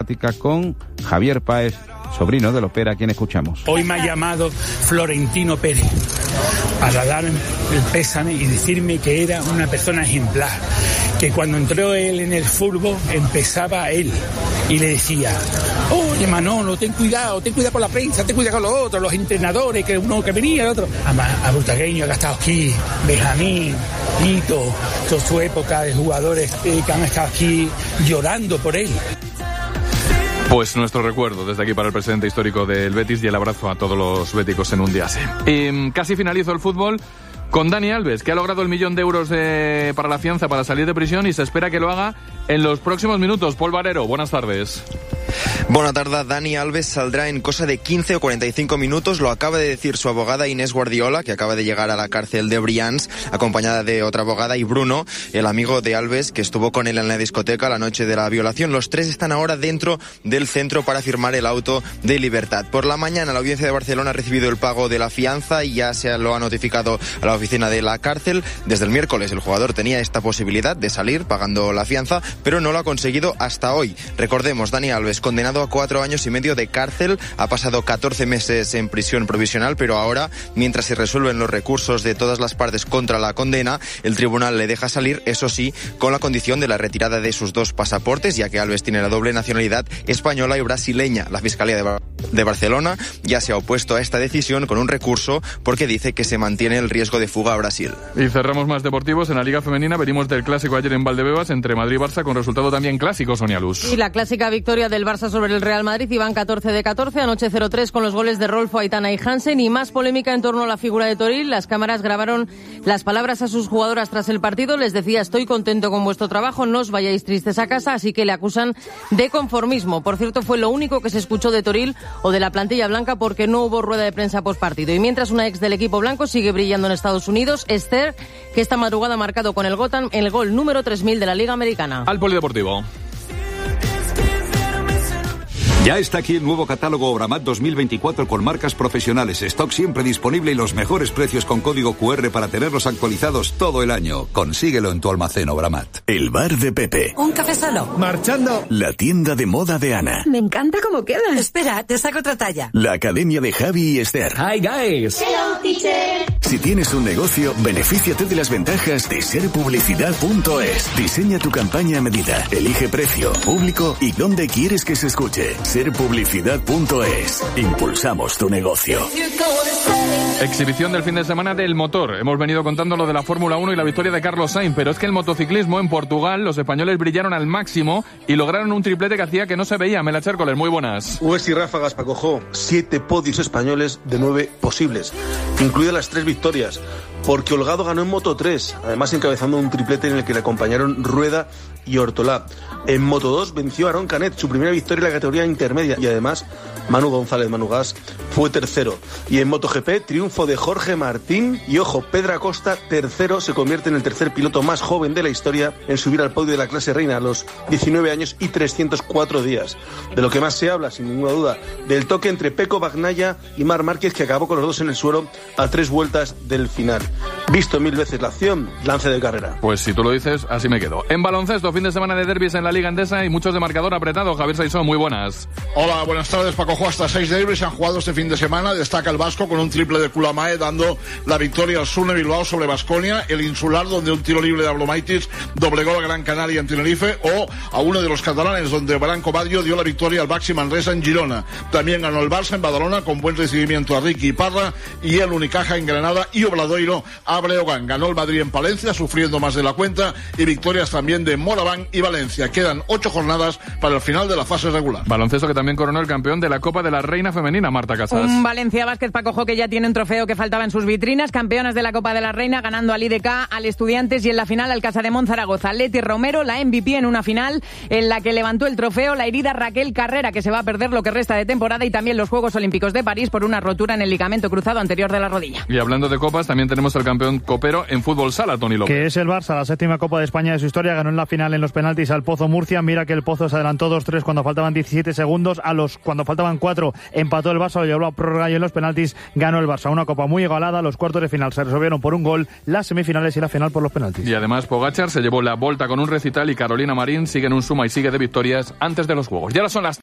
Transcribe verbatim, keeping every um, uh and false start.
dramática con Javier Páez, sobrino del Opera, a quien escuchamos. Hoy me ha llamado Florentino Pérez para darme el pésame y decirme que era una persona ejemplar, que cuando entró él en el fútbol empezaba él y le decía: oye Manolo, ten cuidado, ten cuidado con la prensa, ten cuidado con los otros, los entrenadores, que uno que venía, el otro. Además, a Butaqueño, que ha estado aquí, Benjamín, Hito, toda su época de jugadores eh, que han estado aquí llorando por él. Pues nuestro recuerdo desde aquí para el presidente histórico del Betis y el abrazo a todos los béticos en un día así. Y casi finalizo el fútbol con Dani Alves, que ha logrado el millón de euros de, para la fianza para salir de prisión y se espera que lo haga en los próximos minutos. Paul Barero, buenas tardes. Buenas tardes. Dani Alves saldrá en cosa de quince o cuarenta y cinco minutos. Lo acaba de decir su abogada Inés Guardiola, que acaba de llegar a la cárcel de Brians, acompañada de otra abogada, y Bruno, el amigo de Alves, que estuvo con él en la discoteca la noche de la violación. Los tres están ahora dentro del centro para firmar el auto de libertad. Por la mañana, la Audiencia de Barcelona ha recibido el pago de la fianza y ya se lo ha notificado a la oficina de la cárcel. Desde el miércoles el jugador tenía esta posibilidad de salir pagando la fianza, pero no lo ha conseguido hasta hoy. Recordemos, Dani Alves, condenado a cuatro años y medio de cárcel, ha pasado catorce meses en prisión provisional, pero ahora, mientras se resuelven los recursos de todas las partes contra la condena, el tribunal le deja salir, eso sí, con la condición de la retirada de sus dos pasaportes, ya que Alves tiene la doble nacionalidad española y brasileña. La Fiscalía de, Bar- de Barcelona ya se ha opuesto a esta decisión con un recurso porque dice que se mantiene el riesgo de fuga a Brasil. Y cerramos más deportivos en la Liga Femenina. Venimos del clásico ayer en Valdebebas entre Madrid y Barça, con resultado también clásico, Sonia Luz. Y la clásica victoria del Barça sobre el Real Madrid, iban catorce de catorce, anoche cero tres con los goles de Rolfo, Aitana y Hansen, y más polémica en torno a la figura de Toril. Las cámaras grabaron las palabras a sus jugadoras tras el partido. Les decía: estoy contento con vuestro trabajo, no os vayáis tristes a casa, así que le acusan de conformismo. Por cierto, fue lo único que se escuchó de Toril o de la plantilla blanca, porque no hubo rueda de prensa postpartido. Y mientras, una ex del equipo blanco sigue brillando en Estados Unidos, Esther, que esta madrugada ha marcado con el Gotham el gol número tres mil de la Liga Americana. Al polideportivo. Ya está aquí el nuevo catálogo Obramat dos mil veinticuatro con marcas profesionales, stock siempre disponible y los mejores precios con código cu erre para tenerlos actualizados todo el año. Consíguelo en tu almacén Obramat. El bar de Pepe. Un café solo. Marchando. La tienda de moda de Ana. Me encanta cómo queda. Espera, te saco otra talla. La academia de Javi y Esther. Hi guys. Hello teacher. Si tienes un negocio, benefíciate de las ventajas de ser publicidad punto es. Diseña tu campaña a medida. Elige precio, público y dónde quieres que se escuche. ser publicidad punto es. Impulsamos tu negocio. Exhibición del fin de semana del motor. Hemos venido contando lo de la Fórmula uno y la victoria de Carlos Sainz, pero es que el motociclismo en Portugal, los españoles brillaron al máximo y lograron un triplete que hacía que no se veía. Mela Chércoles, muy buenas. U E S y ráfagas, Paco. Siete podios españoles de nueve posibles, incluidas las tres victorias, porque Holgado ganó en Moto tres, además encabezando un triplete en el que le acompañaron Rueda y Ortolá. En Moto dos venció a Aarón Canet, su primera victoria en la categoría intermedia, y además Manu González Manu Gas fue tercero. Y en MotoGP, triunfo de Jorge Martín y, ojo, Pedro Acosta, tercero, se convierte en el tercer piloto más joven de la historia en subir al podio de la clase reina a los diecinueve años y trescientos cuatro días. De lo que más se habla, sin ninguna duda, del toque entre Pecco Bagnaia y Marc Márquez, que acabó con los dos en el suelo a tres vueltas del final. Visto mil veces la acción, lance de carrera. Pues si tú lo dices, así me quedo. En baloncesto, fin de semana de derbis en la Liga Endesa y muchos de marcador apretado. Javier Saizón, muy buenas. Hola, buenas tardes, Paco. Hasta seis derbis se han jugado este fin de semana. Destaca el vasco con un triple de Kulamae, dando la victoria al Surne Bilbao sobre Baskonia. El insular, donde un tiro libre de Ablomaitis doblegó a Gran Canaria en Tenerife. O a uno de los catalanes, donde Branco Badio dio la victoria al Baxi Manresa en Girona. También ganó el Barça en Badalona con buen recibimiento a Ricky Parra, y el Unicaja en Granada y Obradoiro a Breogán. Ganó el Madrid en Palencia, sufriendo más de la cuenta, y victorias también de Moraván y Valencia. Quedan ocho jornadas para el final de la fase regular. Baloncesto que también coronó el campeón de la Copa de la Reina Femenina, Marta Casas. Un Valencia Basket, Paco Jo, que ya tiene un trofeo que faltaba en sus vitrinas. Campeonas de la Copa de la Reina, ganando al I D K, al Estudiantes, y en la final al Casademont Zaragoza. Leti Romero, la M V P en una final en la que levantó el trofeo la herida Raquel Carrera, que se va a perder lo que resta de temporada, y también los Juegos Olímpicos de París por una rotura en el ligamento cruzado anterior de la rodilla. Y hablando de copas, también tenemos el campeón copero en fútbol sala, Toni López. Que es el Barça, la séptima Copa de España de su historia. Ganó en la final en los penaltis al Pozo Murcia. Mira que el Pozo se adelantó dos tres cuando faltaban diecisiete segundos. A los cuando faltaban cuatro empató el Barça, lo llevó a prórroga, y en los penaltis ganó el Barça. Una Copa muy igualada. Los cuartos de final se resolvieron por un gol, las semifinales y la final por los penaltis. Y además Pogačar se llevó la Volta con un recital, y Carolina Marín sigue en un suma y sigue de victorias antes de los Juegos. Ya ahora son las